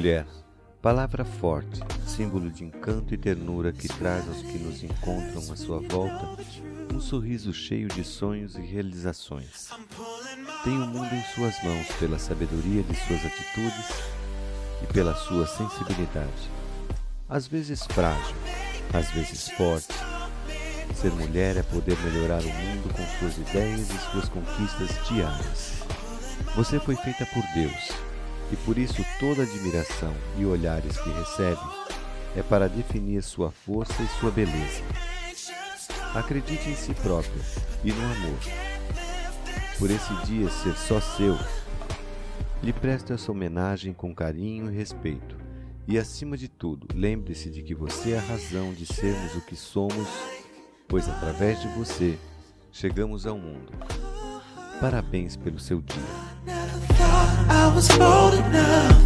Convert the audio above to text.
Mulher, palavra forte, símbolo de encanto e ternura que traz aos que nos encontram à sua volta um sorriso cheio de sonhos e realizações. Tem o mundo em suas mãos pela sabedoria de suas atitudes e pela sua sensibilidade. Às vezes frágil, às vezes forte. Ser mulher é poder melhorar o mundo com suas ideias e suas conquistas diárias. Você foi feita por Deus, e por isso toda admiração e olhares que recebe é para definir sua força e sua beleza. Acredite em si própria e no amor. Por esse dia ser só seu, lhe preste essa homenagem com carinho e respeito. E acima de tudo, lembre-se de que você é a razão de sermos o que somos, pois através de você chegamos ao mundo. Parabéns pelo seu dia. I was bold enough